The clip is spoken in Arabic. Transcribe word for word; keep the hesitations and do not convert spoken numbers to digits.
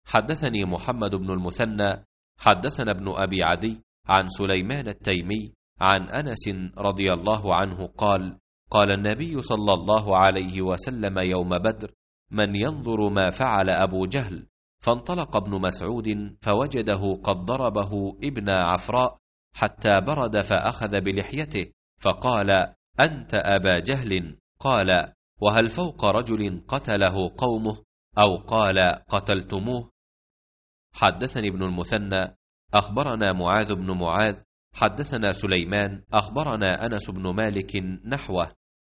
حدثني محمد بن المثنى حدثنا ابن أبي عدي عن سليمان التيمي عن أنس رضي الله عنه قال: قال النبي صلى الله عليه وسلم يوم بدر: من ينظر ما فعل أبو جهل؟ فانطلق ابن مسعود فوجده قد ضربه ابن عفراء حتى برد فأخذ بلحيته فقال: أنت أبا جهل؟ قال: وهل فوق رجل قتله قومه؟ أو قال: قتلتموه؟ حدثني ابن المثنى أخبرنا معاذ بن معاذ حدثنا سليمان أخبرنا أنس بن مالك نحوه.